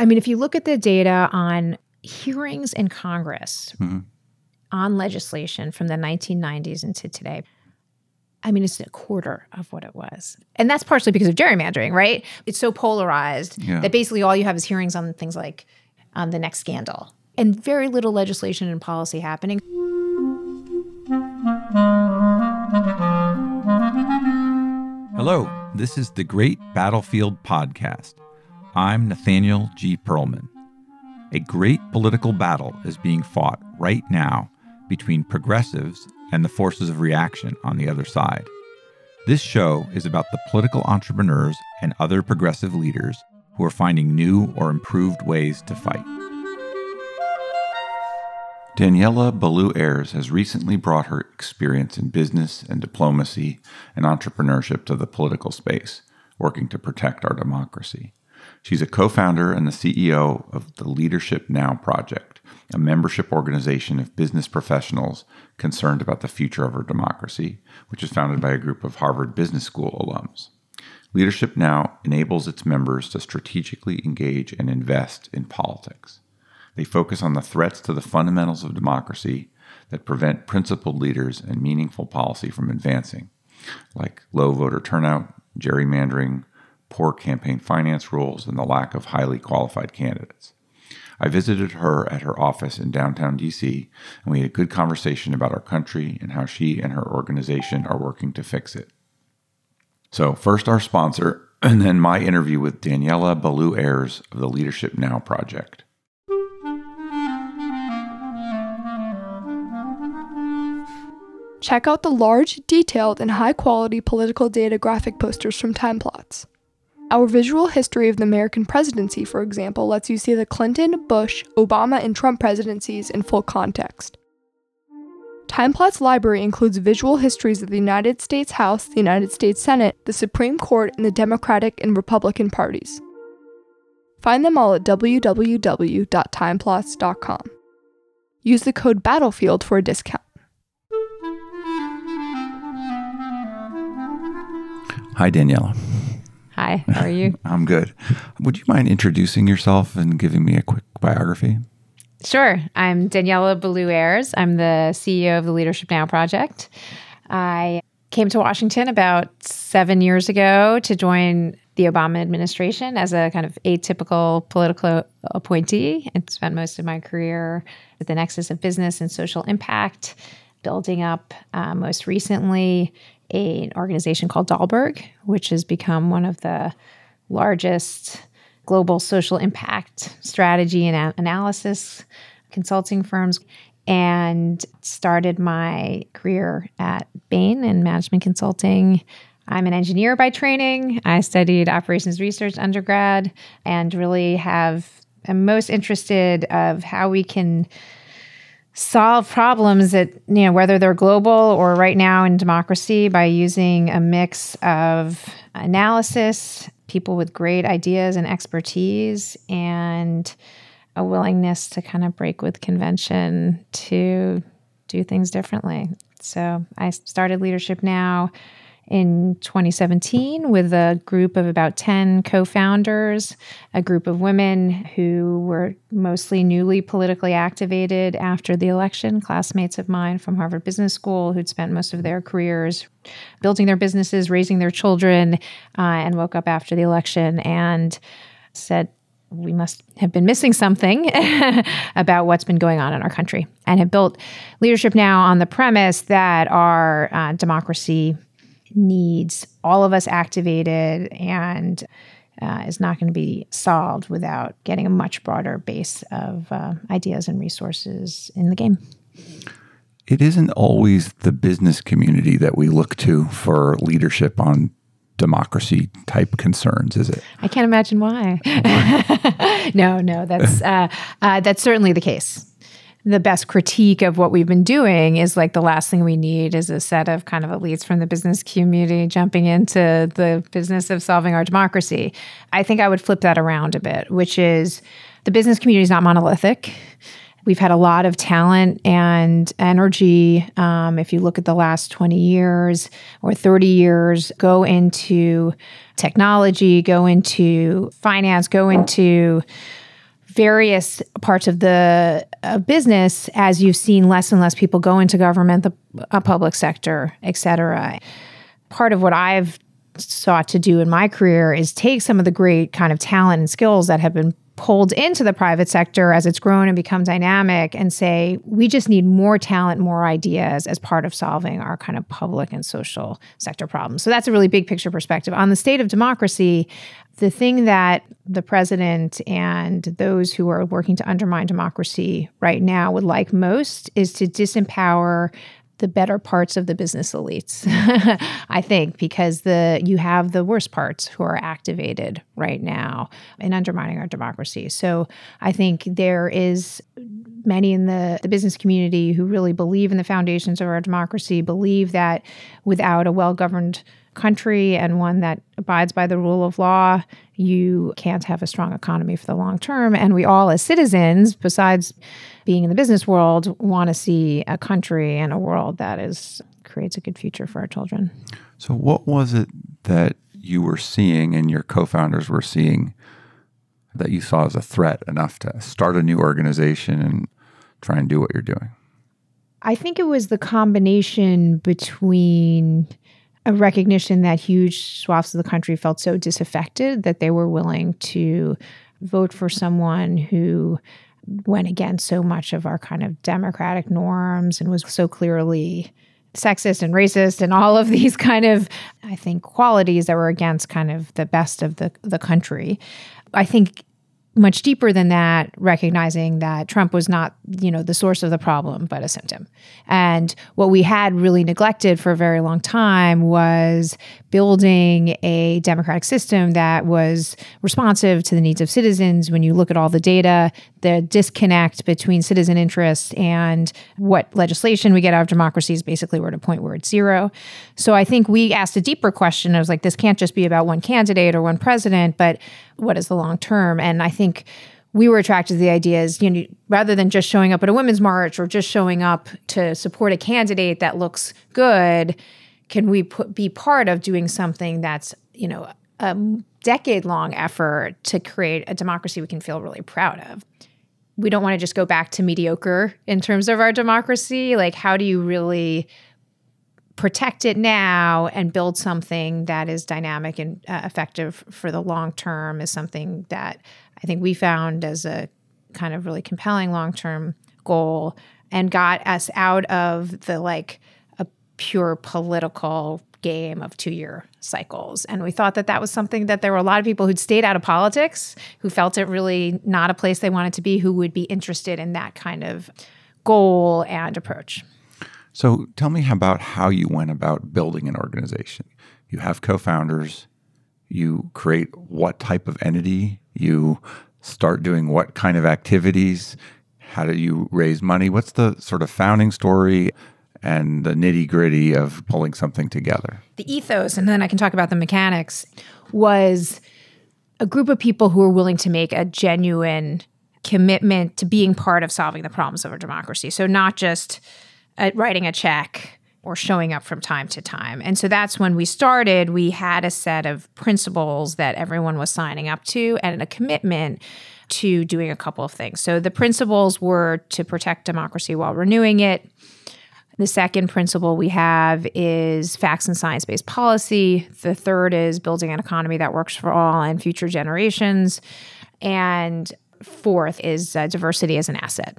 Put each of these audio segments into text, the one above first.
I mean, if you look at the data on hearings in Congress on legislation from the 1990s into today, I mean, it's a quarter of what it was. And that's partially because of gerrymandering, right? It's so polarized that basically all you have is hearings on things like the next scandal and very little legislation and policy happening. Hello, this is the Great Battlefield Podcast. I'm Nathaniel G. Perlman. A great political battle is being fought right now between progressives and the forces of reaction on the other side. This show is about the political entrepreneurs and other progressive leaders who are finding new or improved ways to fight. Daniela Ballou-Ayres has recently brought her experience in business and diplomacy and entrepreneurship to the political space, working to protect our democracy. She's a co-founder and the CEO of the Leadership Now Project, a membership organization of business professionals concerned about the future of our democracy, which is founded by a group of Harvard Business School alums. Leadership Now enables its members to strategically engage and invest in politics. They focus on the threats to the fundamentals of democracy that prevent principled leaders and meaningful policy from advancing, like low voter turnout, gerrymandering, poor campaign finance rules, and the lack of highly qualified candidates. I visited her at her office in downtown D.C., and we had a good conversation about our country and how she and her organization are working to fix it. So first our sponsor, and then my interview with Daniela Ballou-Ayres of the Leadership Now Project. Check out the large, detailed, and high-quality political data graphic posters from TimePlots. Our visual history of the American presidency, for example, lets you see the Clinton, Bush, Obama, and Trump presidencies in full context. TimePlots library includes visual histories of the United States House, the United States Senate, the Supreme Court, and the Democratic and Republican parties. Find them all at www.timeplots.com. Use the code BATTLEFIELD for a discount. Hi, Daniela. Hi, how are you? I'm good. Would you mind introducing yourself and giving me a quick biography? Sure. I'm Daniela Ballou-Ayres. I'm the CEO of the Leadership Now Project. I came to Washington about 7 years ago to join the Obama administration as a kind of atypical political appointee and spent most of my career at the nexus of business and social impact, building up most recently an organization called Dalberg, which has become one of the largest global social impact strategy and analysis consulting firms, and started my career at Bain in management consulting. I'm an engineer by training. I studied operations research undergrad and really am most interested of how we can solve problems that, whether they're global or right now in democracy, by using a mix of analysis, people with great ideas and expertise, and a willingness to kind of break with convention to do things differently. So I started Leadership Now in 2017 with a group of about 10 co-founders, a group of women who were mostly newly politically activated after the election, classmates of mine from Harvard Business School who'd spent most of their careers building their businesses, raising their children, and woke up after the election and said, we must have been missing something about what's been going on in our country, and have built Leadership Now on the premise that our democracy needs all of us activated and is not going to be solved without getting a much broader base of ideas and resources in the game. It isn't always the business community that we look to for leadership on democracy type concerns, is it? I can't imagine why. No, that's certainly the case. The best critique of what we've been doing is like the last thing we need is a set of kind of elites from the business community jumping into the business of solving our democracy. I think I would flip that around a bit, which is the business community is not monolithic. We've had a lot of talent and energy, if you look at the last 20 years or 30 years, go into technology, go into finance, go into various parts of the business, as you've seen less and less people go into government, the public sector, et cetera. Part of what I've sought to do in my career is take some of the great kind of talent and skills that have been pulled into the private sector as it's grown and become dynamic and say, we just need more talent, more ideas as part of solving our kind of public and social sector problems. So that's a really big picture perspective. On the state of democracy, the thing that the president and those who are working to undermine democracy right now would like most is to disempower the better parts of the business elites, I think, because you have the worst parts who are activated right now in undermining our democracy. So I think there is many in the business community who really believe in the foundations of our democracy, believe that without a well-governed country and one that abides by the rule of law, you can't have a strong economy for the long term. And we all, as citizens, besides being in the business world, want to see a country and a world that creates a good future for our children. So what was it that you were seeing and your co-founders were seeing that you saw as a threat enough to start a new organization and try and do what you're doing? I think it was the combination between a recognition that huge swaths of the country felt so disaffected that they were willing to vote for someone who went against so much of our kind of democratic norms and was so clearly sexist and racist and all of these kind of, I think, qualities that were against kind of the best of the country. I think much deeper than that, recognizing that Trump was not, the source of the problem, but a symptom. And what we had really neglected for a very long time was building a democratic system that was responsive to the needs of citizens. When you look at all the data, the disconnect between citizen interests and what legislation we get out of democracy is basically we're at a point where it's zero. So I think we asked a deeper question. I was like, this can't just be about one candidate or one president, but what is the long term? And I think we were attracted to the ideas, rather than just showing up at a women's march or just showing up to support a candidate that looks good, can we be part of doing something that's, a decade-long effort to create a democracy we can feel really proud of? We don't want to just go back to mediocre in terms of our democracy. Like, how do you really protect it now and build something that is dynamic and effective for the long term is something that I think we found as a kind of really compelling long-term goal and got us out of a pure political game of 2-year cycles. And we thought that was something that there were a lot of people who'd stayed out of politics, who felt it really not a place they wanted to be, who would be interested in that kind of goal and approach. So tell me about how you went about building an organization. You have co-founders. You create what type of entity? You start doing what kind of activities? How do you raise money? What's the sort of founding story and the nitty-gritty of pulling something together? The ethos, and then I can talk about the mechanics, was a group of people who were willing to make a genuine commitment to being part of solving the problems of our democracy. So not just writing a check or showing up from time to time. And so that's when we started. We had a set of principles that everyone was signing up to and a commitment to doing a couple of things. So the principles were to protect democracy while renewing it. The second principle we have is facts and science-based policy. The third is building an economy that works for all and future generations. And fourth is diversity as an asset.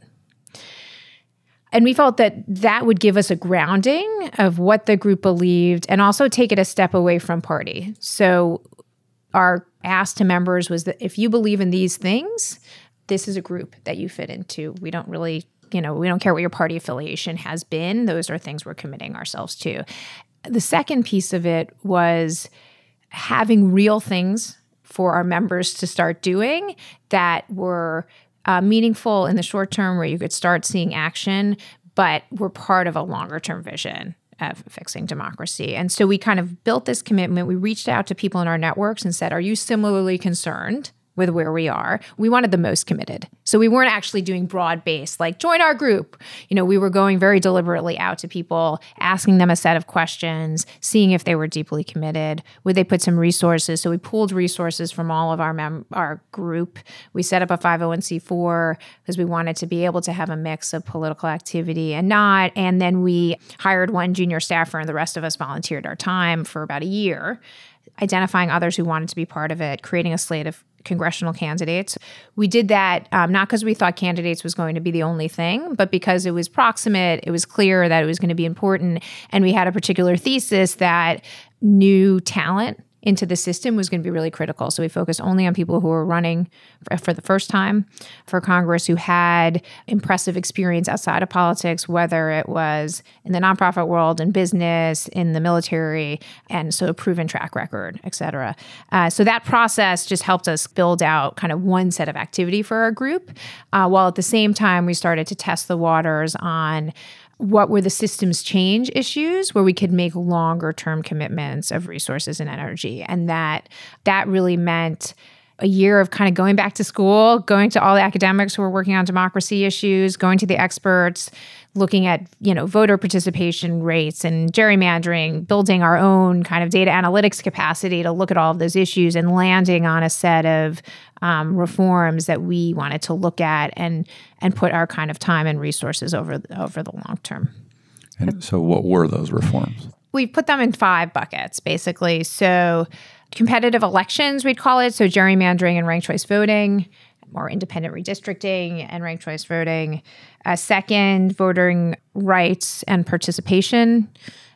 And we felt that would give us a grounding of what the group believed and also take it a step away from party. So our ask to members was that if you believe in these things, this is a group that you fit into. We don't really, we don't care what your party affiliation has been. Those are things we're committing ourselves to. The second piece of it was having real things for our members to start doing that were meaningful in the short term where you could start seeing action, but were part of a longer term vision of fixing democracy. And so we kind of built this commitment. We reached out to people in our networks and said, are you similarly concerned with where we are. We wanted the most committed. So we weren't actually doing broad-based, like, join our group. We were going very deliberately out to people, asking them a set of questions, seeing if they were deeply committed. Would they put some resources? So we pooled resources from all of our group. We set up a 501c4 because we wanted to be able to have a mix of political activity and not. And then we hired one junior staffer, and the rest of us volunteered our time for about a year, identifying others who wanted to be part of it, creating a slate of congressional candidates. We did that not because we thought candidates was going to be the only thing, but because it was proximate, it was clear that it was going to be important, and we had a particular thesis that new talent into the system was going to be really critical. So we focused only on people who were running for the first time for Congress, who had impressive experience outside of politics, whether it was in the nonprofit world, in business, in the military, and so a proven track record, et cetera. So that process just helped us build out kind of one set of activity for our group, while at the same time we started to test the waters on what were the systems change issues where we could make longer term commitments of resources and energy. And that really meant a year of kind of going back to school, going to all the academics who were working on democracy issues, going to the experts, looking at, voter participation rates and gerrymandering, building our own kind of data analytics capacity to look at all of those issues, and landing on a set of reforms that we wanted to look at and put our kind of time and resources over the long term. And so what were those reforms? We put them in 5 buckets, basically. So competitive elections, we'd call it. So gerrymandering and ranked choice voting, or independent redistricting and ranked choice voting. Second, voting rights and participation.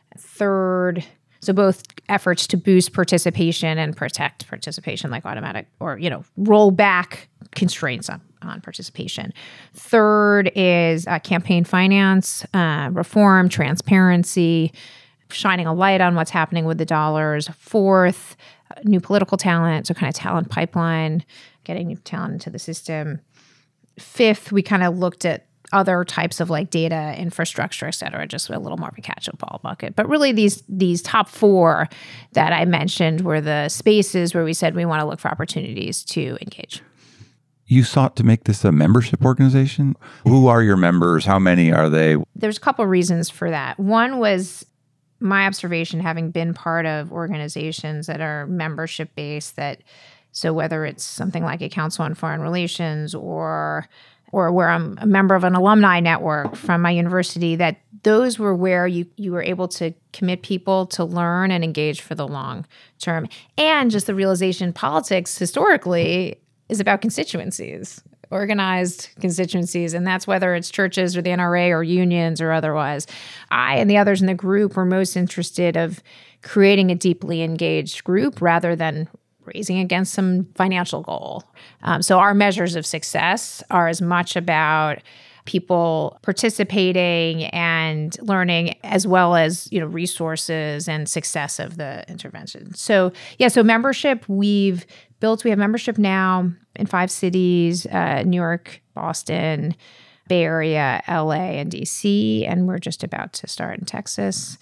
Third, so both efforts to boost participation and protect participation, like automatic or, roll back constraints on participation. Third is campaign finance, reform, transparency, shining a light on what's happening with the dollars. Fourth, new political talent, so kind of talent pipeline, getting new talent into the system. Fifth, we kind of looked at other types of like data infrastructure, et cetera, just a little more of a catch-up bucket. But really these top 4 that I mentioned were the spaces where we said we want to look for opportunities to engage. You sought to make this a membership organization. Who are your members? How many are they? There's a couple of reasons for that. One was my observation, having been part of organizations that are membership-based, so whether it's something like a Council on Foreign Relations or where I'm a member of an alumni network from my university, that those were where you were able to commit people to learn and engage for the long term. And just the realization politics historically is about constituencies, organized constituencies, and that's whether it's churches or the NRA or unions or otherwise. I and the others in the group were most interested of creating a deeply engaged group rather than raising against some financial goal. So our measures of success are as much about people participating and learning, as well as resources and success of the intervention. So membership we have membership now in 5 cities: New York, Boston, Bay Area, LA, and DC, and we're just about to start in Texas.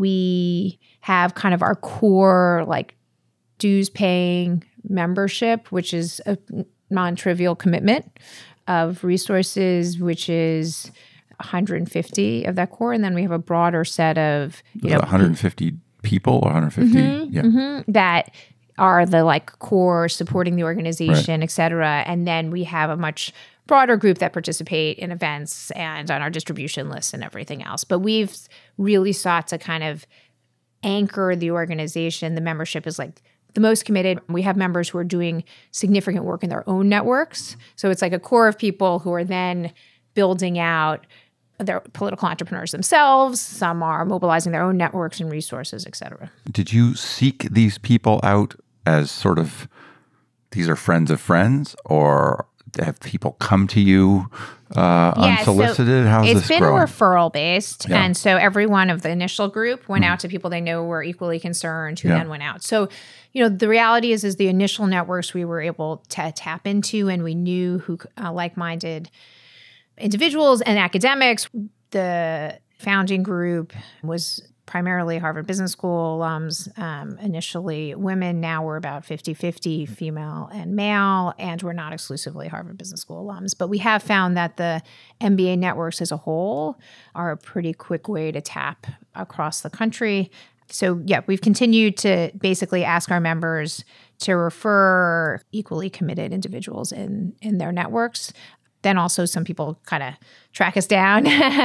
We have kind of our core like dues paying membership, which is a non-trivial commitment of resources, which is 150 of that core. And then we have a broader set of 150 people or 150 that are the like core supporting the organization, et cetera. And then we have a much broader group that participate in events and on our distribution lists and everything else. But we've really sought to kind of anchor the organization. The membership is like the most committed. We have members who are doing significant work in their own networks. So it's like a core of people who are then building out their political entrepreneurs themselves. Some are mobilizing their own networks and resources, et cetera. Did you seek these people out as sort of, these are friends of friends, or have people come to you unsolicited? How's this growing? It's been referral based. Yeah. And so every one of the initial group went out to people they know were equally concerned, who then went out. So, the reality is the initial networks we were able to tap into, and we knew who like-minded individuals and academics. The founding group was primarily Harvard Business School alums, initially women. Now we're about 50-50 female and male, and we're not exclusively Harvard Business School alums. But we have found that the MBA networks as a whole are a pretty quick way to tap across the country. So yeah, we've continued to basically ask our members to refer equally committed individuals in their networks. Then also some people kind of track us down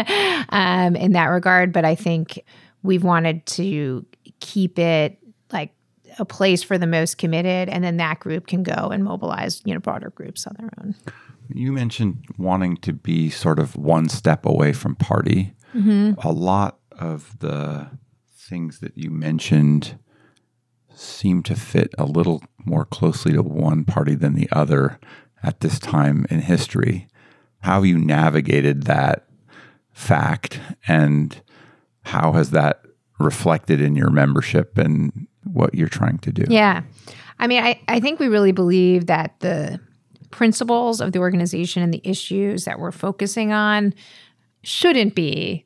in that regard. But I think we've wanted to keep it like a place for the most committed, and then that group can go and mobilize, broader groups on their own. You mentioned wanting to be sort of one step away from party. A lot of the things that you mentioned seem to fit a little more closely to one party than the other at this time in history. How have you navigated that fact, and how has that reflected in your membership and what you're trying to do? Yeah. I mean, I think we really believe that the principles of the organization and the issues that we're focusing on shouldn't be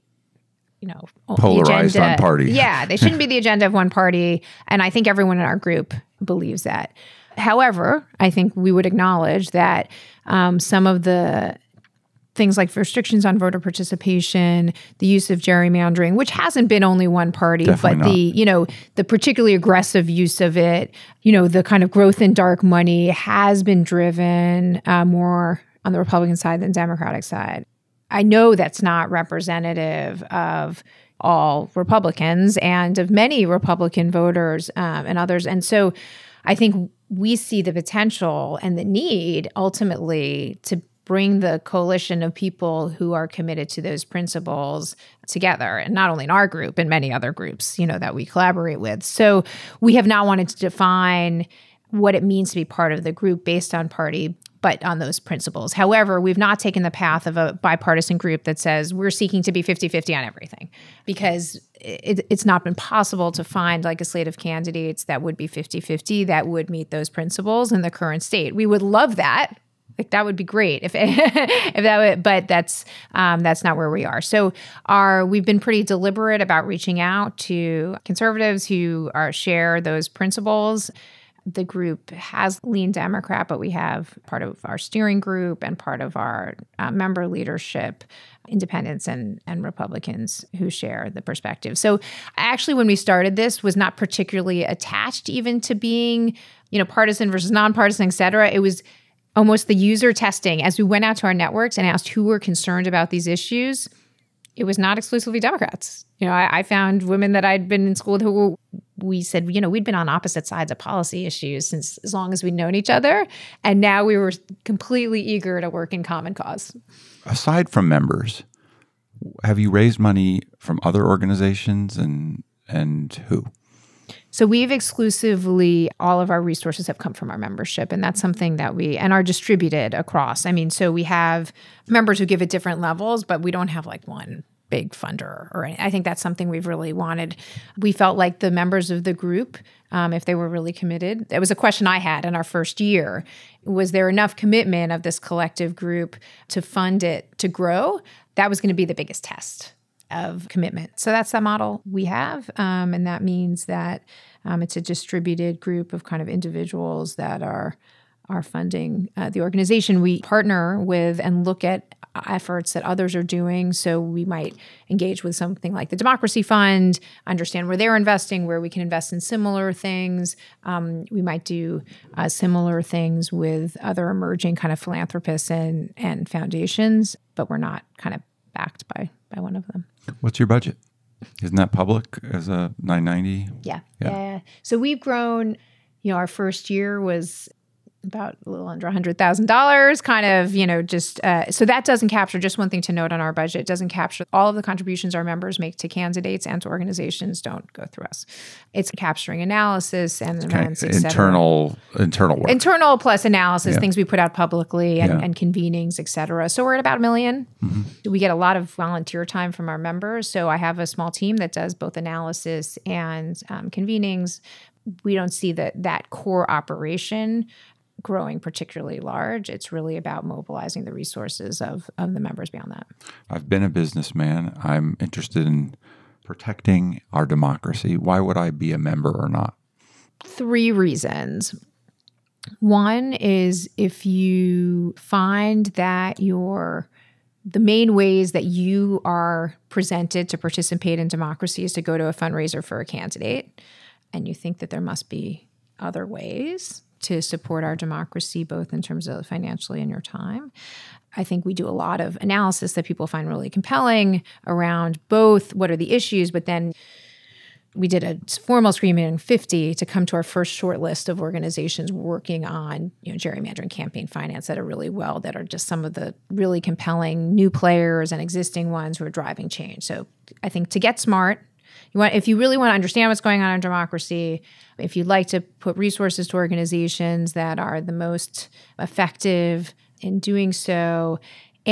polarized the agenda. on party. Yeah, they shouldn't be the agenda of one party. And I think everyone in our group believes that. However, I think we would acknowledge that some of the things like restrictions on voter participation, the use of gerrymandering, which hasn't been only one party, Definitely but the particularly aggressive use of it, the kind of growth in dark money has been driven more on the Republican side than Democratic side. I know that's not representative of all Republicans and of many Republican voters and others. And so I think we see the potential and the need ultimately to bring the coalition of people who are committed to those principles together, and not only in our group, in many other groups, that we collaborate with. So we have not wanted to define what it means to be part of the group based on party, but on those principles. However, we've not taken the path of a bipartisan group that says we're seeking to be 50-50 on everything, because it's not been possible to find legislative candidates that would be 50-50 that would meet those principles in the current state. We would love that. That would be great if that would, but that's not where we are. So we've been pretty deliberate about reaching out to conservatives who share those principles. The group has leaned Democrat, but we have part of our steering group and part of our member leadership, independents and Republicans who share the perspective. So actually, when we started this, was not particularly attached even to being, partisan versus nonpartisan, et cetera. It was almost the user testing. As we went out to our networks and asked who were concerned about these issues, it was not exclusively Democrats. I found women that I'd been in school with who we said, we'd been on opposite sides of policy issues since as long as we'd known each other. And now we were completely eager to work in common cause. Aside from members, have you raised money from other organizations and who? So we've exclusively, all of our resources have come from our membership, and that's something that and are distributed across. I mean, so we have members who give at different levels, but we don't have one big funder or anything. I think that's something we've really wanted. We felt like the members of the group, if they were really committed, it was a question I had in our first year. Was there enough commitment of this collective group to fund it to grow? That was going to be the biggest test of commitment. So that's the model we have. And that means that it's a distributed group of kind of individuals that are funding the organization. We partner with and look at efforts that others are doing. So we might engage with something like the Democracy Fund, understand where they're investing, where we can invest in similar things. We might do similar things with other emerging kind of philanthropists and foundations, but we're not kind of backed by one of them. What's your budget? Isn't that public as a 990? Yeah. So we've grown, our first year was about a little under $100,000, kind of, just, so that doesn't capture, just one thing to note on our budget, it doesn't capture all of the contributions our members make to candidates and to organizations don't go through us. It's capturing analysis and events, et cetera. Internal work. Internal plus analysis, things we put out publicly and convenings, et cetera. So we're at about $1 million. Mm-hmm. We get a lot of volunteer time from our members. So I have a small team that does both analysis and convenings. We don't see that core operation growing particularly large. It's really about mobilizing the resources of the members beyond that. I've been a businessman. I'm interested in protecting our democracy, why would I be a member or not? 3 reasons. One is if you find that the main ways that you are presented to participate in democracy is to go to a fundraiser for a candidate, and you think that there must be other ways to support our democracy, both in terms of financially and your time. I think we do a lot of analysis that people find really compelling around both what are the issues, but then we did a formal screening 50 to come to our first short list of organizations working on gerrymandering campaign finance that are really well, that are just some of the really compelling new players and existing ones who are driving change. So I think to get smart, if you really want to understand what's going on in democracy, if you'd like to put resources to organizations that are the most effective in doing so,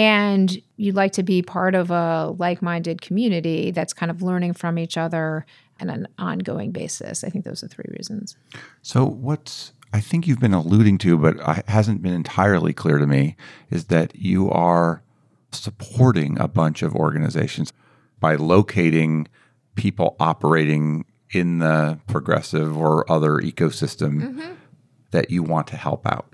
and you'd like to be part of a like-minded community that's kind of learning from each other on an ongoing basis, I think those are 3 reasons. So I think you've been alluding to, but hasn't been entirely clear to me, is that you are supporting a bunch of organizations by locating people operating in the progressive or other ecosystem that you want to help out.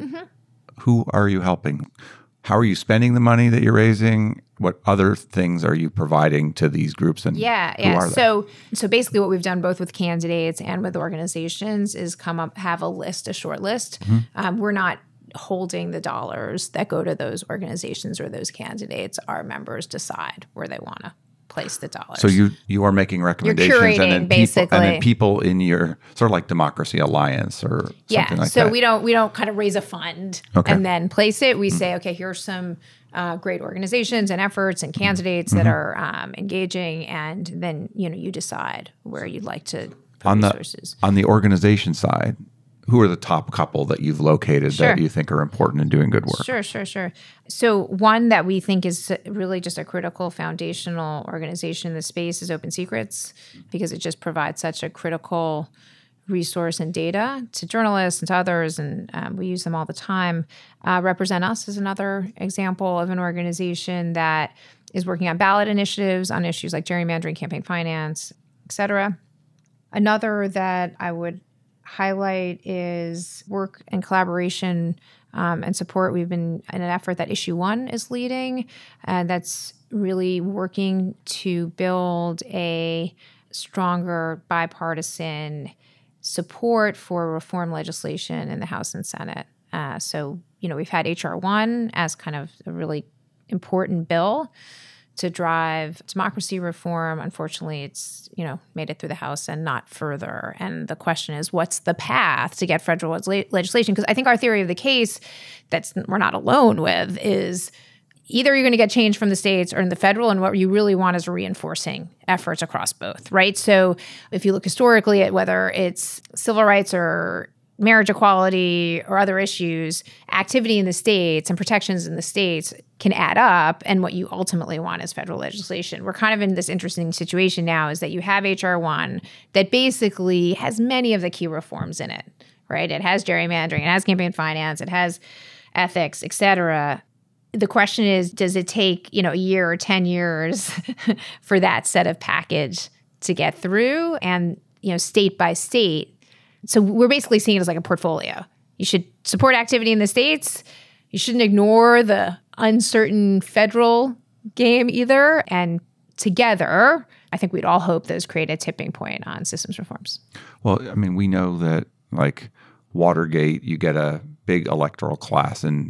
Who are you helping? How are you spending the money that you're raising? What other things are you providing to these groups? And who are they? So basically what we've done both with candidates and with organizations is have a short list. We're not holding the dollars that go to those organizations or those candidates. Our members decide where they want to place the dollars. So you are making recommendations. You're curating, basically. And then people in your sort of like Democracy Alliance or something like that. So we don't kind of raise a fund and then place it. We say, okay, here's some great organizations and efforts and candidates that are engaging, and then you decide where you'd like to put resources. On the organization side, who are the top couple that you've located that you think are important in doing good work? Sure. So one that we think is really just a critical foundational organization in the space is Open Secrets, because it just provides such a critical resource and data to journalists and to others, and we use them all the time. Represent Us is another example of an organization that is working on ballot initiatives on issues like gerrymandering, campaign finance, et cetera. Another that I would highlight is work and collaboration and support. We've been in an effort that Issue One is leading, and that's really working to build a stronger bipartisan support for reform legislation in the House and Senate. So we've had H.R. 1 as kind of a really important bill to drive democracy reform. Unfortunately, it's made it through the House and not further. And the question is, what's the path to get federal legislation? Because I think our theory of the case that we're not alone with is either you're going to get change from the states or in the federal, and what you really want is reinforcing efforts across both, right? So if you look historically at whether it's civil rights or marriage equality or other issues, activity in the states and protections in the states can add up, and what you ultimately want is federal legislation. We're kind of in this interesting situation now is that you have H.R. 1 that basically has many of the key reforms in it, right? It has gerrymandering, it has campaign finance, it has ethics, et cetera. The question is, does it take, a year or 10 years for that set of package to get through, and, state by state? So we're basically seeing it as like a portfolio. You should support activity in the states. You shouldn't ignore the uncertain federal game either. And together, I think we'd all hope those create a tipping point on systems reforms. Well, I mean, we know that like Watergate, you get a big electoral class in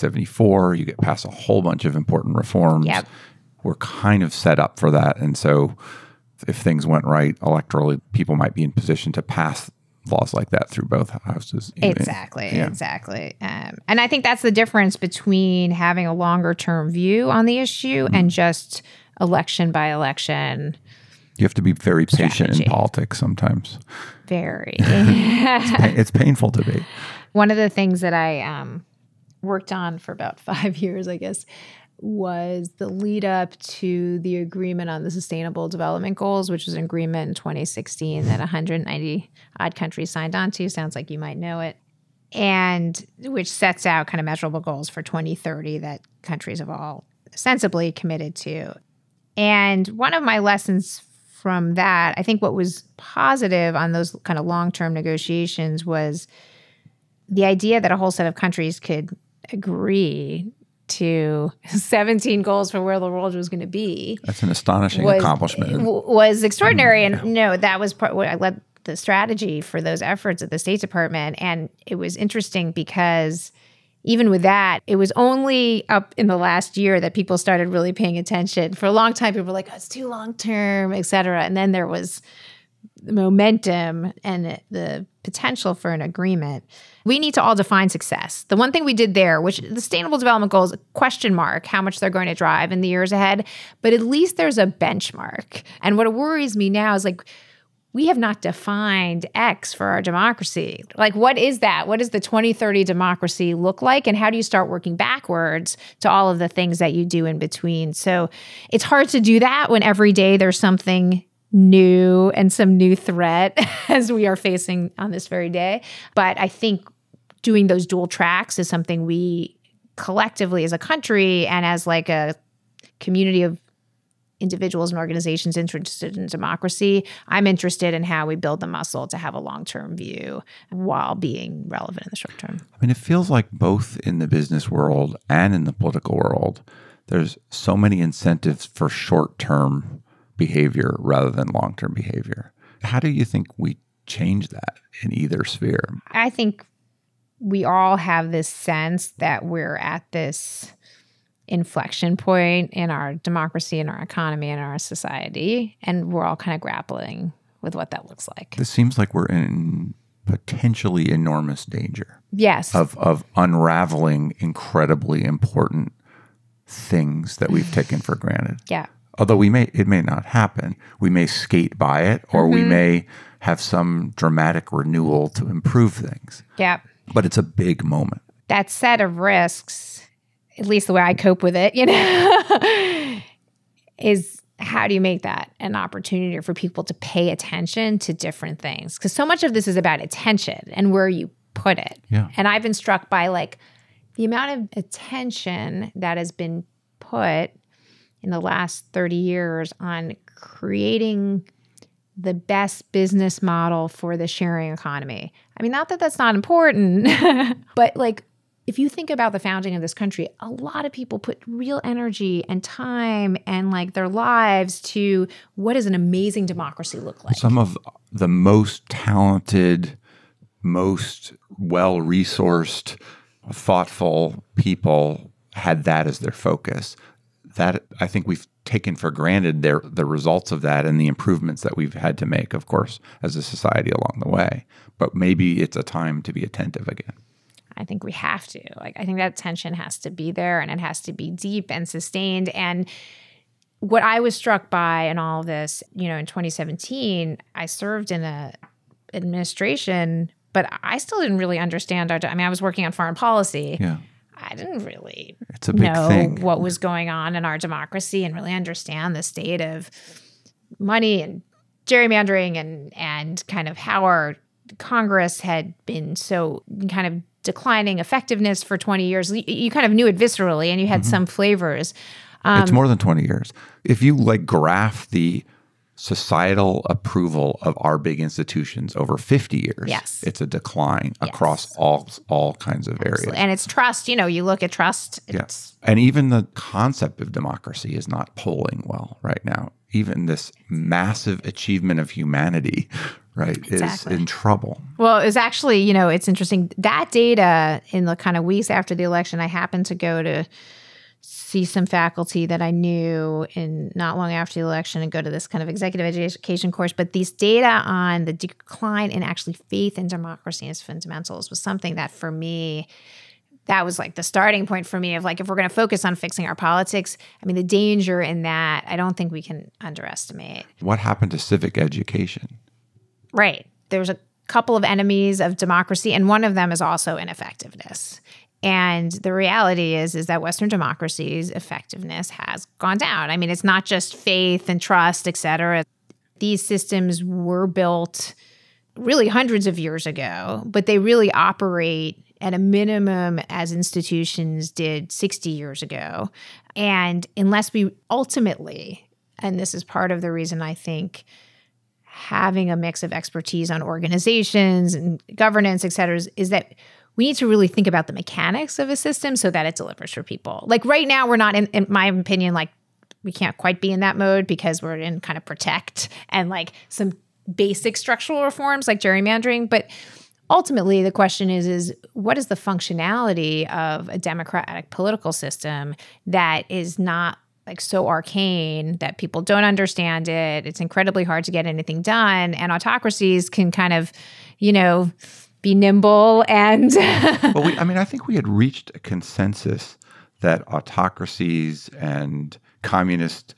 1974. You get past a whole bunch of important reforms. Yep. We're kind of set up for that. And so if things went right electorally, people might be in position to pass laws like that through both houses. Exactly. And I think that's the difference between having a longer term view on the issue and just election by election. You have to be very patient in politics sometimes. Very. It's painful to be. One of the things that I worked on for about 5 years, I guess, was the lead up to the agreement on the Sustainable Development Goals, which was an agreement in 2016 that 190 odd countries signed on to. Sounds like you might know it. And which sets out kind of measurable goals for 2030 that countries have all sensibly committed to. And one of my lessons from that, I think what was positive on those kind of long-term negotiations was the idea that a whole set of countries could agree to 17 goals for where the world was going to be. That's an astonishing accomplishment. Was extraordinary. And that was what I led the strategy for those efforts at the State Department. And it was interesting because even with that, it was only up in the last year that people started really paying attention. For a long time, people were like, oh, it's too long term, et cetera. And then there was the momentum and the potential for an agreement. We need to all define success. The one thing we did there, which the Sustainable Development Goals, question mark how much they're going to drive in the years ahead, but at least there's a benchmark. And what worries me now is like, we have not defined X for our democracy. Like, what is that? What does the 2030 democracy look like? And how do you start working backwards to all of the things that you do in between? So it's hard to do that when every day there's something new and some new threat as we are facing on this very day. But I think doing those dual tracks is something we collectively as a country and as like a community of individuals and organizations interested in democracy, I'm interested in how we build the muscle to have a long-term view while being relevant in the short term. I mean, it feels like both in the business world and in the political world, there's so many incentives for short-term behavior rather than long-term behavior. How do you think we change that in either sphere? I think we all have this sense that we're at this inflection point in our democracy, in our economy, in our society, and we're all kind of grappling with what that looks like. This seems like we're in potentially enormous danger. Yes. Of unraveling incredibly important things that we've taken for granted. Yeah. Although it may not happen. We may skate by it, or we may have some dramatic renewal to improve things. Yeah. But it's a big moment. That set of risks, at least the way I cope with it, is how do you make that an opportunity for people to pay attention to different things? Because so much of this is about attention and where you put it. Yeah. And I've been struck by like the amount of attention that has been put in the last 30 years on creating the best business model for the sharing economy. I mean, not that that's not important, but like, if you think about the founding of this country, a lot of people put real energy and time and like their lives to what does an amazing democracy look like? Some of the most talented, most well-resourced, thoughtful people had that as their focus. That I think we've taken for granted the results of that and the improvements that we've had to make, of course, as a society along the way. But maybe it's a time to be attentive again. I think we have to. Like, I think that tension has to be there and it has to be deep and sustained. And what I was struck by in all of this, in 2017, I served in a administration, but I still didn't really understand I was working on foreign policy. Yeah. I didn't really it's a big know thing. What was going on in our democracy and really understand the state of money and gerrymandering and kind of how our Congress had been so kind of declining effectiveness for 20 years. You kind of knew it viscerally and you had some flavors. It's more than 20 years. If you graph the societal approval of our big institutions over 50 years, yes. It's a decline across all kinds of areas. And it's trust. You look at trust. Yes. And even the concept of democracy is not polling well right now. Even this massive achievement of humanity, right, exactly. is in trouble. Well, it's actually, it's interesting. That data in the kind of weeks after the election, I happened to go to see some faculty that I knew in not long after the election and go to this kind of executive education course. But these data on the decline in actually faith in democracy as fundamentals was something that for me, that was like the starting point for me of like, if we're going to focus on fixing our politics, I mean, the danger in that, I don't think we can underestimate. What happened to civic education? Right. There's a couple of enemies of democracy, and one of them is also ineffectiveness. And the reality is that Western democracy's effectiveness has gone down. I mean, it's not just faith and trust, et cetera. These systems were built really hundreds of years ago, but they really operate at a minimum as institutions did 60 years ago. And unless we ultimately and this is part of the reason I think having a mix of expertise on organizations and governance, et cetera, is that we need to really think about the mechanics of a system so that it delivers for people. Like right now, we're not, in my opinion, like we can't quite be in that mode because we're in kind of protect and like some basic structural reforms like gerrymandering. But ultimately, the question is what is the functionality of a democratic political system that is not like so arcane that people don't understand it? It's incredibly hard to get anything done. And autocracies can kind of, be nimble and Well, I think we had reached a consensus that autocracies and communist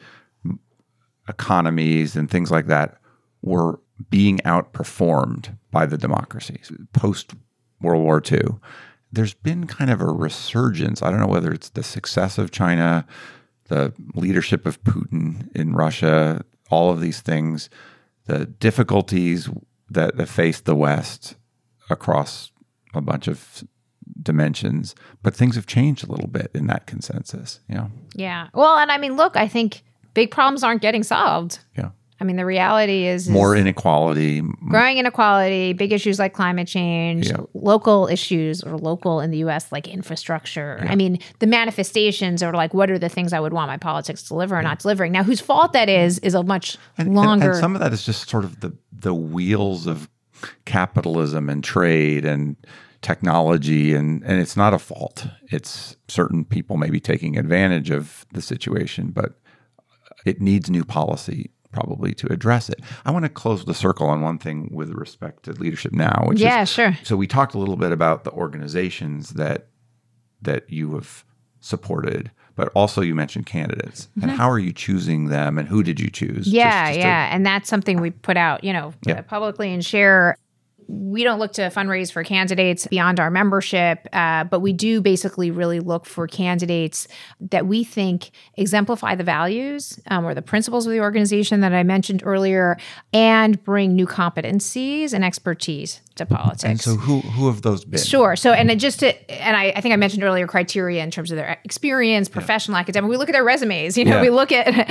economies and things like that were being outperformed by the democracies. Post World War II, there's been kind of a resurgence. I don't know whether it's the success of China, the leadership of Putin in Russia, all of these things, the difficulties that face the West across a bunch of dimensions, but things have changed a little bit in that consensus. Yeah. Well, and look, I think big problems aren't getting solved. Yeah. The reality is more inequality, growing inequality, big issues like climate change, local issues or local in the U.S. like infrastructure. Yeah. The manifestations are like, what are the things I would want my politics to deliver or not delivering? Now, whose fault that is a much longer. And some of that is just sort of the wheels of capitalism and trade and technology, and it's not a fault. It's certain people maybe taking advantage of the situation, but it needs new policy probably to address it. I want to close the circle on one thing with respect to Leadership Now, which is, sure. So we talked a little bit about the organizations that you have supported, but also you mentioned candidates. Mm-hmm. And how are you choosing them, and who did you choose? And that's something we put out, publicly and share. We don't look to fundraise for candidates beyond our membership, but we do basically really look for candidates that we think exemplify the values or the principles of the organization that I mentioned earlier and bring new competencies and expertise to politics. And so who have those been? Sure. So, I think I mentioned earlier criteria in terms of their experience, professional, academic. We look at their resumes, we look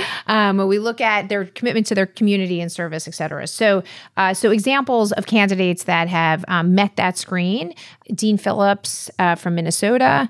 at their commitment to their community and service, et cetera. So examples of candidates that have met that screen: Dean Phillips from Minnesota,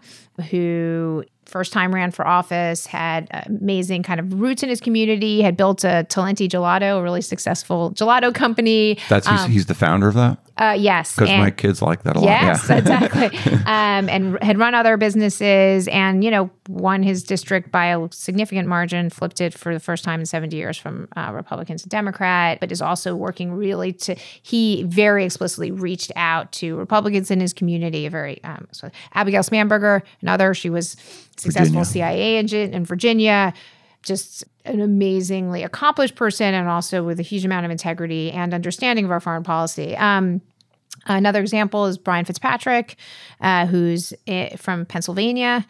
who first time ran for office, had amazing kind of roots in his community, had built a Talenti Gelato, a really successful gelato company. He's the founder of that? Yes. Because my kids like that a lot. Yes, exactly. And had run other businesses and, won his district by a significant margin, flipped it for the first time in 70 years from Republican to Democrat, but is also working really he very explicitly reached out to Republicans in his community. So Abigail Spanberger, another, she was successful CIA agent in Virginia, just an amazingly accomplished person and also with a huge amount of integrity and understanding of our foreign policy. Another example is Brian Fitzpatrick, who's from Pennsylvania.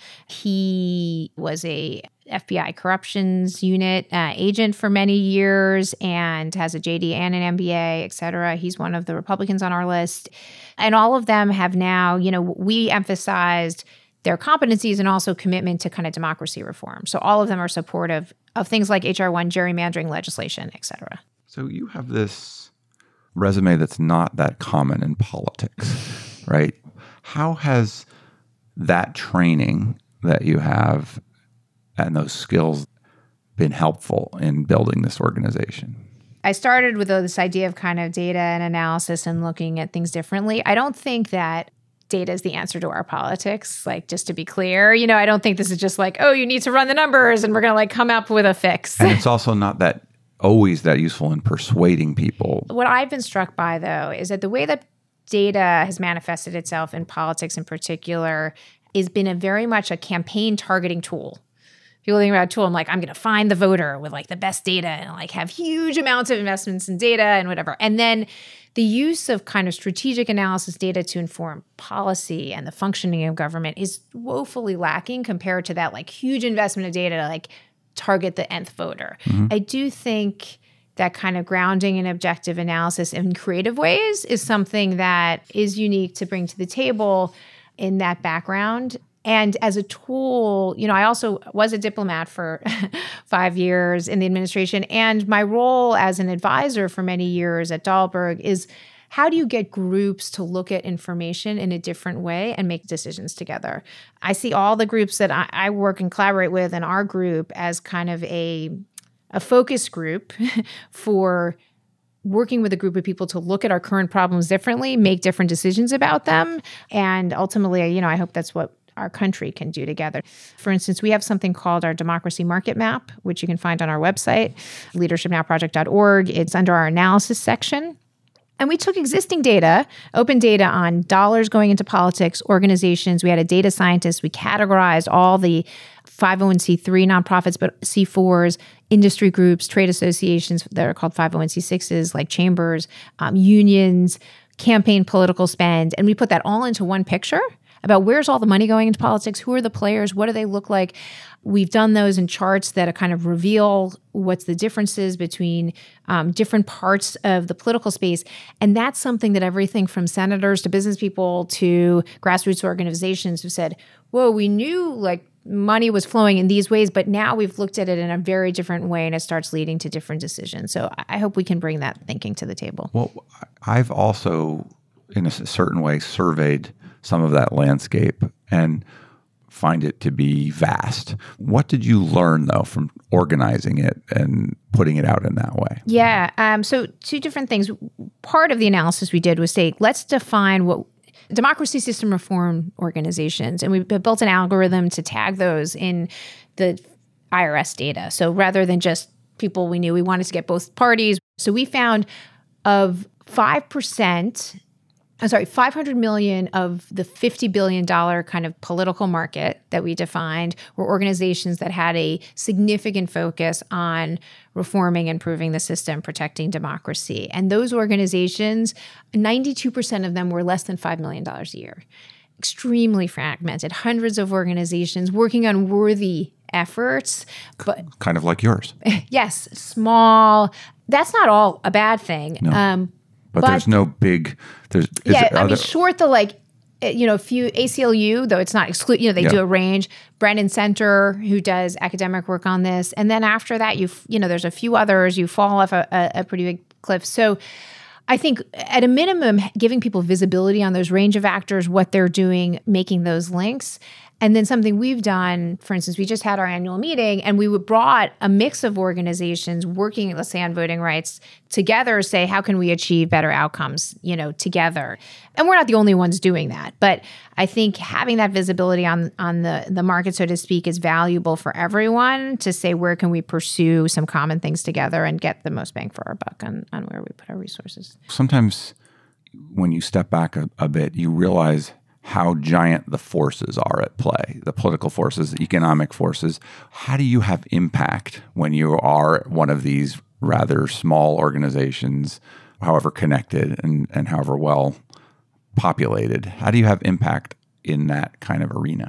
He was a FBI corruptions unit agent for many years and has a JD and an MBA, et cetera. He's one of the Republicans on our list. And all of them have now, we emphasized their competencies and also commitment to kind of democracy reform. So all of them are supportive of things like H.R. 1, gerrymandering legislation, et cetera. So you have this resume that's not that common in politics, right? How has that training that you have and those skills been helpful in building this organization? I started with this idea of kind of data and analysis and looking at things differently. I don't think that data is the answer to our politics. Like, just to be clear, I don't think this is just like, oh, you need to run the numbers and we're going to like come up with a fix. And it's also not that always that useful in persuading people. What I've been struck by, though, is that the way that data has manifested itself in politics in particular has been very much a campaign targeting tool. People think about a tool, I'm like, I'm going to find the voter with like the best data and like have huge amounts of investments in data and whatever. And then the use of kind of strategic analysis data to inform policy and the functioning of government is woefully lacking compared to that like huge investment of data to like target the nth voter. Mm-hmm. I do think that kind of grounding in objective analysis in creative ways is something that is unique to bring to the table in that background. And as a tool, I also was a diplomat for 5 years in the administration. And my role as an advisor for many years at Dahlberg is how do you get groups to look at information in a different way and make decisions together? I see all the groups that I work and collaborate with in our group as kind of a focus group for working with a group of people to look at our current problems differently, make different decisions about them. And ultimately, I hope that's what our country can do together. For instance, we have something called our Democracy Market Map, which you can find on our website, leadershipnowproject.org. It's under our analysis section. And we took existing data, open data on dollars going into politics, organizations. We had a data scientist. We categorized all the 501c3 nonprofits, but C4s, industry groups, trade associations that are called 501c6s, like chambers, unions, campaign political spend. And we put that all into one picture about where's all the money going into politics, who are the players, what do they look like. We've done those in charts that kind of reveal what's the differences between different parts of the political space. And that's something that everything from senators to business people to grassroots organizations have said, whoa, we knew like money was flowing in these ways, but now we've looked at it in a very different way and it starts leading to different decisions. So I hope we can bring that thinking to the table. Well, I've also, in a certain way, surveyed some of that landscape and find it to be vast. What did you learn, though, from organizing it and putting it out in that way? Yeah. So two different things. Part of the analysis we did was say, let's define what democracy system reform organizations, and we built an algorithm to tag those in the IRS data. So rather than just people we knew, we wanted to get both parties. So we found of 500 million of the $50 billion kind of political market that we defined were organizations that had a significant focus on reforming, improving the system, protecting democracy. And those organizations, 92% of them were less than $5 million a year. Extremely fragmented, hundreds of organizations working on worthy efforts. But kind of like yours. Yes, small. That's not all a bad thing. No. But there's no big. Short the a few ACLU, though it's not exclusive. They do a range. Brennan Center, who does academic work on this, and then after that, there's a few others. You fall off a pretty big cliff. So, I think at a minimum, giving people visibility on those range of actors, what they're doing, making those links. And then something we've done, for instance, we just had our annual meeting and we brought a mix of organizations working, let's say, on voting rights together, say, how can we achieve better outcomes, together? And we're not the only ones doing that. But I think having that visibility on the market, so to speak, is valuable for everyone to say, where can we pursue some common things together and get the most bang for our buck on where we put our resources. Sometimes when you step back a bit, you realize how giant the forces are at play, the political forces, the economic forces. How do you have impact when you are one of these rather small organizations, however connected and however well populated? How do you have impact in that kind of arena?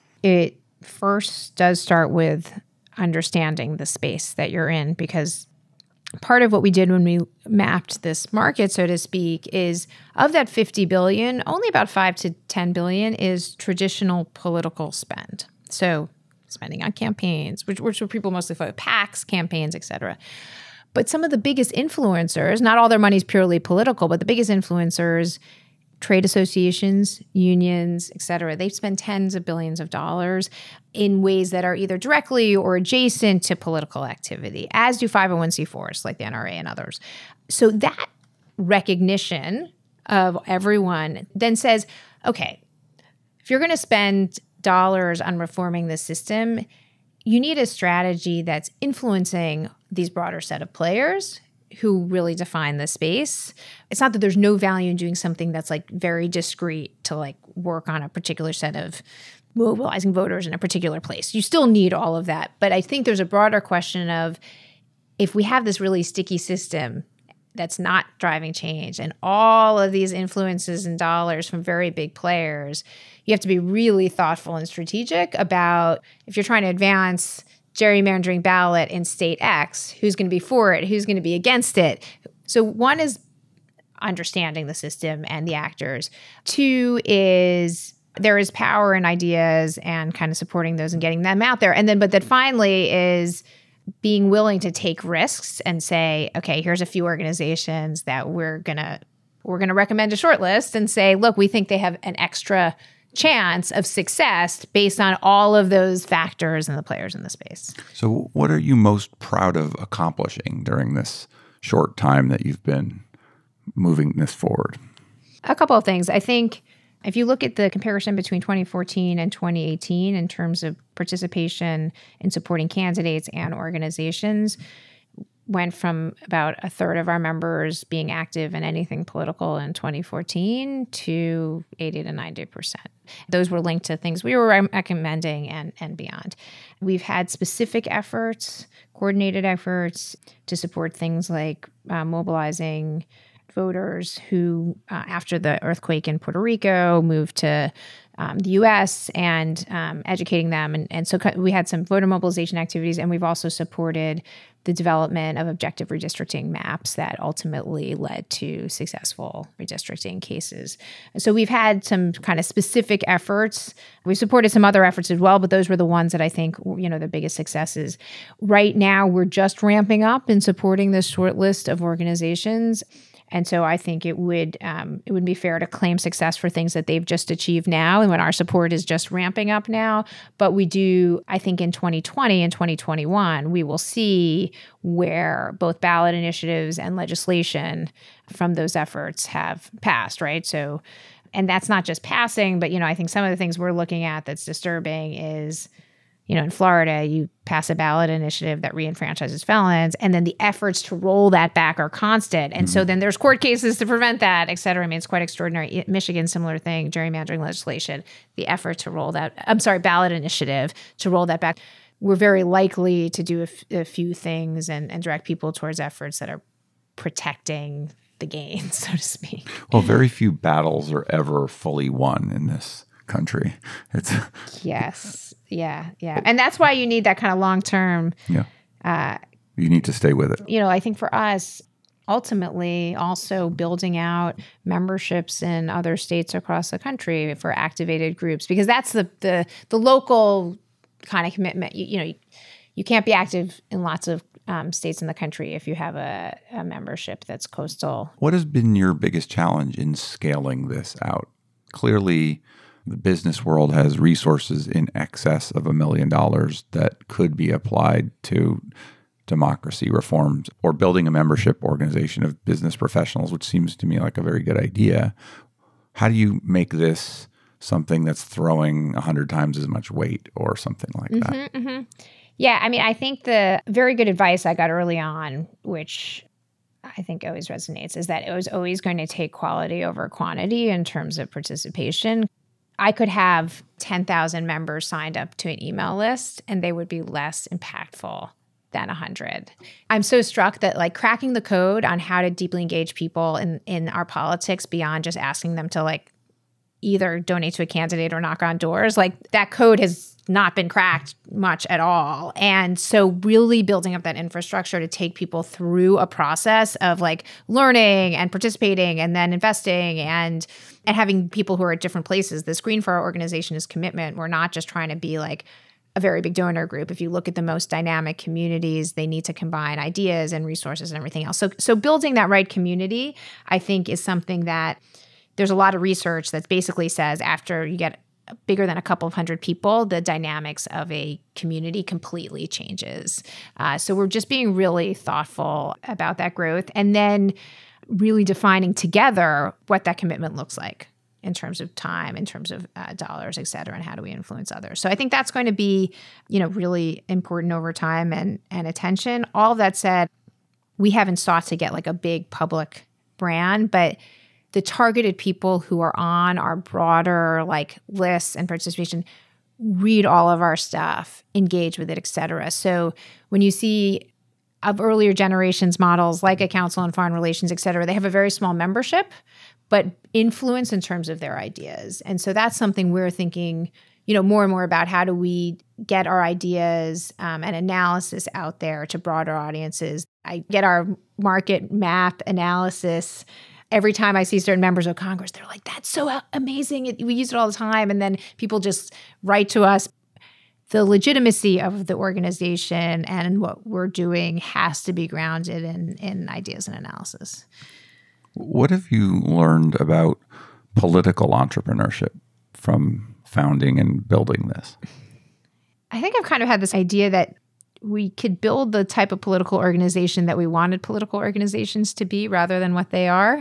It first does start with understanding the space that you're in, because part of what we did when we mapped this market, so to speak, is of that $50 billion, only about $5 to $10 billion is traditional political spend. So spending on campaigns, which were people mostly for PACs, campaigns, et cetera. But some of the biggest influencers, not all their money is purely political, but the biggest influencers, trade associations, unions, et cetera, they spend tens of billions of dollars in ways that are either directly or adjacent to political activity, as do 501c4s like the NRA and others. So that recognition of everyone then says, okay, if you're going to spend dollars on reforming the system, you need a strategy that's influencing these broader set of players who really define the space. It's not that there's no value in doing something that's like very discrete to like work on a particular set of mobilizing voters in a particular place. You still need all of that. But I think there's a broader question of, if we have this really sticky system that's not driving change and all of these influences and dollars from very big players, you have to be really thoughtful and strategic about, if you're trying to advance gerrymandering ballot in state X, who's going to be for it, who's going to be against it. So one is understanding the system and the actors. Two is there is power in ideas and kind of supporting those and getting them out there. But then finally is being willing to take risks and say, okay, here's a few organizations that we're gonna recommend a short list and say, look, we think they have an extra chance of success based on all of those factors and the players in the space. So what are you most proud of accomplishing during this short time that you've been moving this forward? A couple of things. I think if you look at the comparison between 2014 and 2018 in terms of participation in supporting candidates and organizations, went from about a third of our members being active in anything political in 2014 to 80 to 90%. Those were linked to things we were recommending and beyond. We've had specific efforts, coordinated efforts to support things like mobilizing voters who, after the earthquake in Puerto Rico, moved to the U.S. and educating them. And so we had some voter mobilization activities, and we've also supported the development of objective redistricting maps that ultimately led to successful redistricting cases. So we've had some kind of specific efforts. We supported some other efforts as well, but those were the ones that I think, the biggest successes. Right now, we're just ramping up in supporting this short list of organizations. And so I think it would be fair to claim success for things that they've just achieved now and when our support is just ramping up now. But we do, I think in 2020 and 2021, we will see where both ballot initiatives and legislation from those efforts have passed, right? So, and that's not just passing, but, I think some of the things we're looking at that's disturbing is, in Florida, you pass a ballot initiative that reenfranchises felons, and then the efforts to roll that back are constant. And so then there's court cases to prevent that, et cetera. I mean, it's quite extraordinary. Michigan, similar thing, gerrymandering legislation, the effort to roll that, ballot initiative to roll that back. We're very likely to do a few things and direct people towards efforts that are protecting the gain, so to speak. Well, very few battles are ever fully won in this country. Yes. Yeah. And that's why you need that kind of long-term. Yeah. You need to stay with it. I think for us, ultimately also building out memberships in other states across the country for activated groups, because that's the local kind of commitment. You can't be active in lots of states in the country if you have a membership that's coastal. What has been your biggest challenge in scaling this out? Clearly, the business world has resources in excess of $1 million that could be applied to democracy reforms or building a membership organization of business professionals, which seems to me like a very good idea. How do you make this something that's throwing 100 times as much weight or something like that? Mm-hmm. Yeah, I mean, I think the very good advice I got early on, which I think always resonates, is that it was always going to take quality over quantity in terms of participation. I could have 10,000 members signed up to an email list, and they would be less impactful than 100. I'm so struck that cracking the code on how to deeply engage people in our politics beyond just asking them to either donate to a candidate or knock on doors, that code has not been cracked much at all. And so really building up that infrastructure to take people through a process of learning and participating and then investing and having people who are at different places. The Screen for our organization is commitment. We're not just trying to be a very big donor group. If you look at the most dynamic communities, they need to combine ideas and resources and everything else. So building that right community, I think, is something that there's a lot of research that basically says after you get bigger than a couple of hundred people, the dynamics of a community completely changes. So we're just being really thoughtful about that growth and then really defining together what that commitment looks like in terms of time, in terms of dollars, et cetera, and how do we influence others. So I think that's going to be, really important over time and attention. All of that said, we haven't sought to get a big public brand, but the targeted people who are on our broader lists and participation read all of our stuff, engage with it, et cetera. So when you see of earlier generations models like a Council on Foreign Relations, et cetera, they have a very small membership, but influence in terms of their ideas. And so that's something we're thinking, more and more about. How do we get our ideas and analysis out there to broader audiences? I get our market map analysis Every time I see certain members of Congress, they're like, that's so amazing. We use it all the time. And then people just write to us. The legitimacy of the organization and what we're doing has to be grounded in ideas and analysis. What have you learned about political entrepreneurship from founding and building this? I think I've kind of had this idea that we could build the type of political organization that we wanted political organizations to be rather than what they are.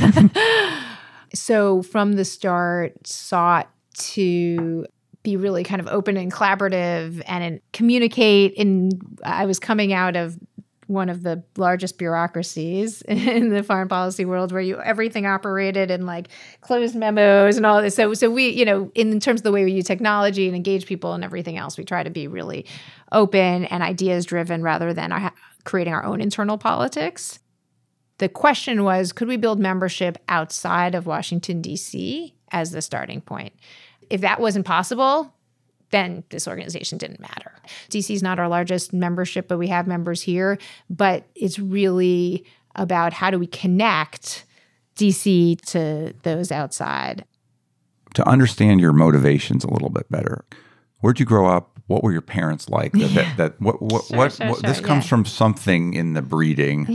So from the start, sought to be really kind of open and collaborative and communicate. I was coming out of one of the largest bureaucracies in the foreign policy world where everything operated in like closed memos and all this. So we, in terms of the way we use technology and engage people and everything else, we try to be really open and ideas driven rather than creating our own internal politics. The question was, could we build membership outside of Washington, D.C. as the starting point? If that wasn't possible, then this organization didn't matter. DC is not our largest membership, but we have members here. But it's really about how do we connect DC to those outside. To understand your motivations a little bit better, where'd you grow up? What were your parents like? This comes from something in the breeding.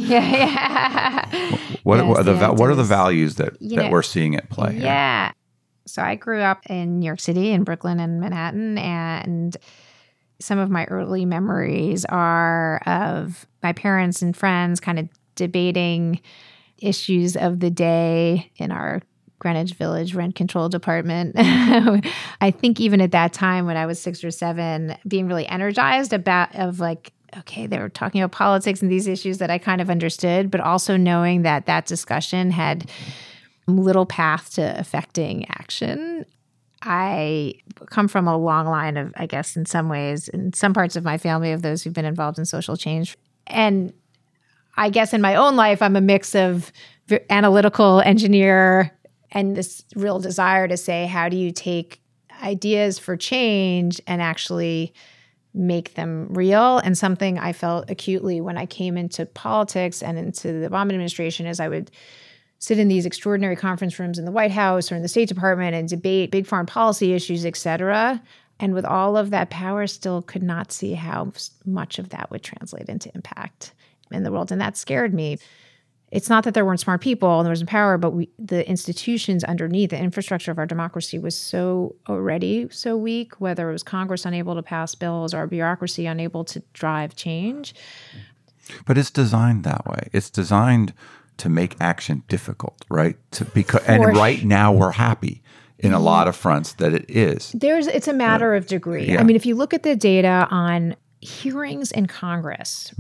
What are the values that we're seeing at play here? Yeah. So I grew up in New York City, in Brooklyn and Manhattan, and some of my early memories are of my parents and friends kind of debating issues of the day in our Greenwich Village rent control department. I think even at that time when I was 6 or 7, being really energized okay, they were talking about politics and these issues that I kind of understood, but also knowing that discussion had little path to affecting action. I come from a long line of, I guess, in some ways, in some parts of my family, of those who've been involved in social change. And I guess in my own life, I'm a mix of analytical engineer and this real desire to say, how do you take ideas for change and actually make them real? And something I felt acutely when I came into politics and into the Obama administration is I would sit in these extraordinary conference rooms in the White House or in the State Department and debate big foreign policy issues, et cetera. And with all of that power, still could not see how much of that would translate into impact in the world. And that scared me. It's not that there weren't smart people and there wasn't power, but the institutions underneath, the infrastructure of our democracy was already so weak, whether it was Congress unable to pass bills or bureaucracy unable to drive change. But it's designed that way. It's designed to make action difficult, right? Right now we're happy in a lot of fronts that it is. It's a matter of degree. Yeah. I mean, if you look at the data on hearings in Congress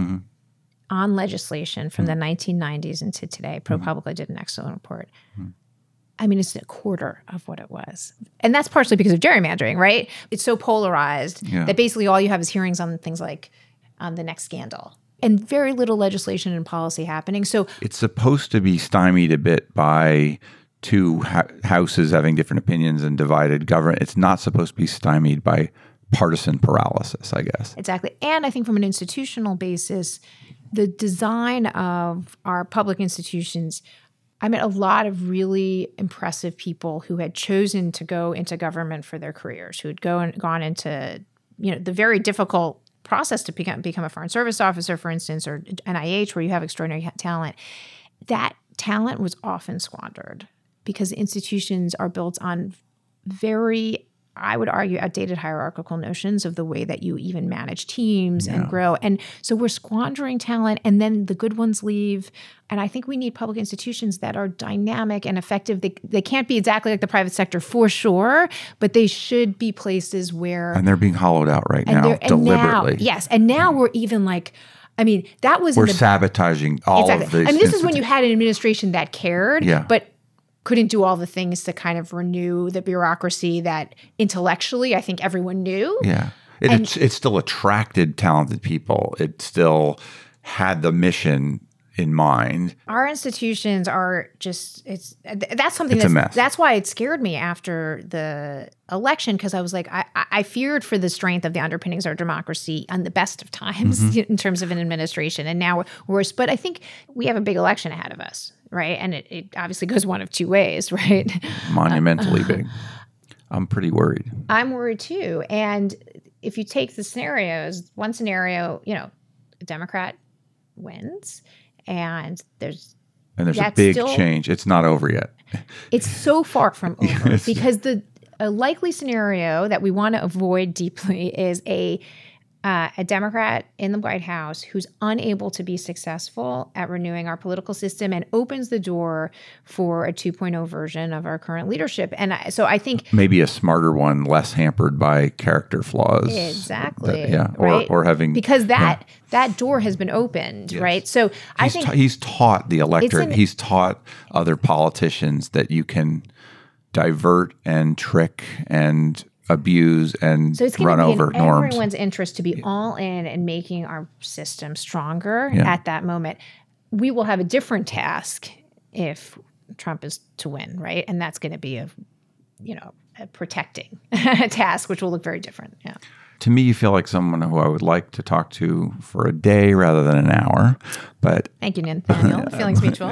on legislation from the 1990s into today, ProPublica did an excellent report. I mean, it's a quarter of what it was. And that's partially because of gerrymandering, right? It's so polarized that basically all you have is hearings on things like the next scandal. And very little legislation and policy happening. So it's supposed to be stymied a bit by two houses having different opinions and divided government. It's not supposed to be stymied by partisan paralysis, I guess. Exactly. And I think from an institutional basis, the design of our public institutions, I met a lot of really impressive people who had chosen to go into government for their careers, who had gone into the very difficult process to become a foreign service officer, for instance, or NIH, where you have extraordinary talent. That talent was often squandered because institutions are built on very, I would argue, outdated hierarchical notions of the way that you even manage teams and grow. And so we're squandering talent, and then the good ones leave. And I think we need public institutions that are dynamic and effective. They can't be exactly like the private sector for sure, but they should be places where... And they're being hollowed out right now, deliberately. And now we're even like... I mean, that was... We're sabotaging all of these. I mean, this is when you had an administration that cared, but couldn't do all the things to kind of renew the bureaucracy that intellectually I think everyone knew. Yeah. It still attracted talented people. It still had the mission in mind. Our institutions are just, that's something a mess. That's why it scared me after the election, because I was like, I feared for the strength of the underpinnings of our democracy on the best of times in terms of an administration. And now we're worse. But I think we have a big election ahead of us. right? And it obviously goes one of two ways, right? Monumentally big. I'm pretty worried. I'm worried too. And if you take the scenarios, one scenario, a Democrat wins, and there's a big change. It's not over yet. It's so far from over because a likely scenario that we want to avoid deeply is a Democrat in the White House who's unable to be successful at renewing our political system and opens the door for a 2.0 version of our current leadership. And so I think maybe a smarter one, less hampered by character flaws. Exactly. Or having because that door has been opened, yes. Right? So I think he's taught the electorate. He's taught other politicians that you can divert and trick and abuse and run over norms. So it's going to be in everyone's interest to be all in and making our system stronger at that moment. We will have a different task if Trump is to win, right? And that's going to be a protecting task, which will look very different. Yeah. To me, you feel like someone who I would like to talk to for a day rather than an hour. But thank you, Nathaniel. Feelings mutual.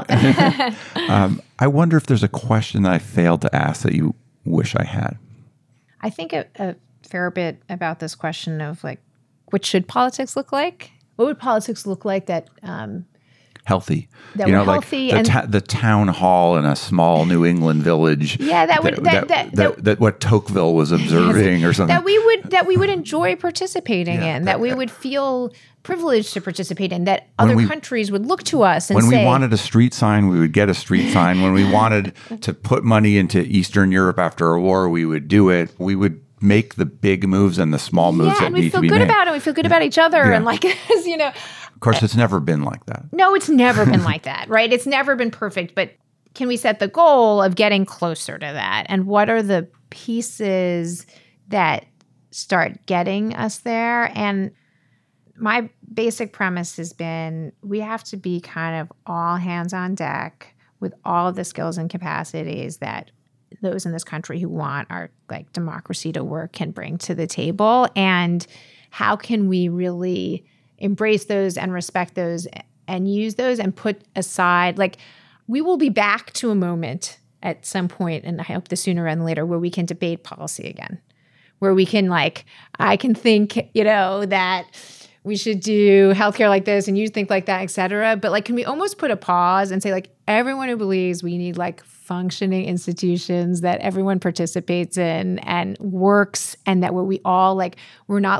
I wonder if there's a question that I failed to ask that you wish I had. I think a fair bit about this question of what should politics look like? What would politics look like that healthy? That were healthy, like the town hall in a small New England village. Yeah, that what Tocqueville was observing or something. That we would enjoy participating in. That we would feel privileged to participate in. That other countries would look to us and say, when we wanted a street sign, we would get a street sign. When we wanted to put money into Eastern Europe after a war, we would do it. We would make the big moves and the small moves that need to be made. Yeah, and we feel good about it. We feel good about each other, and Of course, it's never been like that. No, it's never been like that, right? It's never been perfect, but can we set the goal of getting closer to that? And what are the pieces that start getting us there? And my basic premise has been we have to be kind of all hands on deck with all of the skills and capacities that those in this country who want our democracy to work can bring to the table. And how can we really embrace those and respect those and use those and put aside, we will be back to a moment at some point, and I hope the sooner rather than later, where we can debate policy again, where we can I can think, that we should do healthcare like this and you think like that, et cetera. But can we almost put a pause and say everyone who believes we need functioning institutions that everyone participates in and works, and that where we all we're not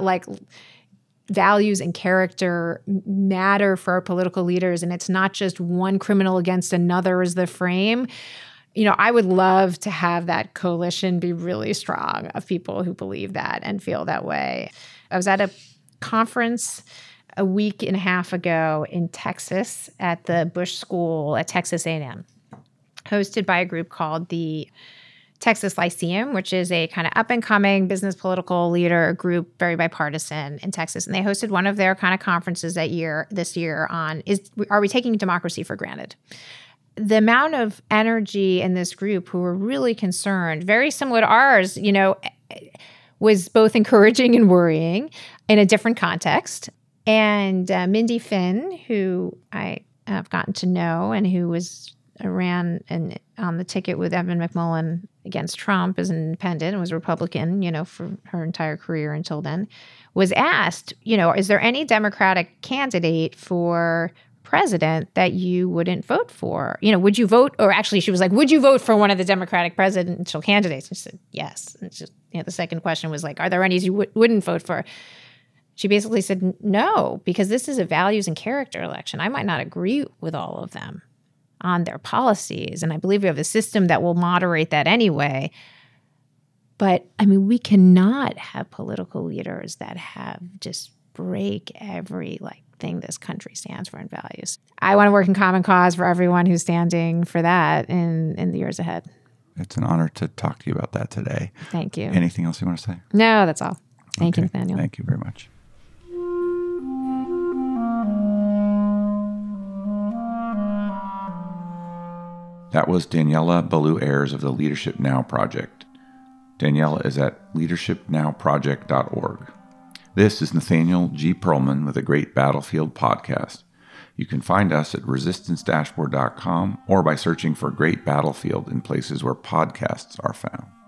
values and character matter for our political leaders, and it's not just one criminal against another as the frame. I would love to have that coalition be really strong of people who believe that and feel that way. I was at a conference a week and a half ago in Texas at the Bush School at Texas A&M, hosted by a group called the Texas Lyceum, which is a kind of up-and-coming business political leader group, very bipartisan in Texas. And they hosted one of their kind of conferences this year on, are we taking democracy for granted? The amount of energy in this group who were really concerned, very similar to ours, was both encouraging and worrying in a different context. And Mindy Finn, who I have gotten to know and who ran on the ticket with Evan McMullin against Trump as an independent and was Republican, for her entire career until then, was asked, is there any Democratic candidate for president that you wouldn't vote for? Would you vote? Or actually, she was like, would you vote for one of the Democratic presidential candidates? And she said, yes. And just, the second question was are there any you wouldn't vote for? She basically said, no, because this is a values and character election. I might not agree with all of them on their policies, and I believe we have a system that will moderate that anyway. But, we cannot have political leaders that have just break every thing this country stands for in values. I want to work in common cause for everyone who's standing for that in the years ahead. It's an honor to talk to you about that today. Thank you. Anything else you want to say? No, that's all. Thank you, Nathaniel. Thank you very much. That was Daniela Ballou-Ayres of the Leadership Now Project. Daniela is at leadershipnowproject.org. This is Nathaniel G. Pearlman with the Great Battlefield Podcast. You can find us at resistancedashboard.com or by searching for Great Battlefield in places where podcasts are found.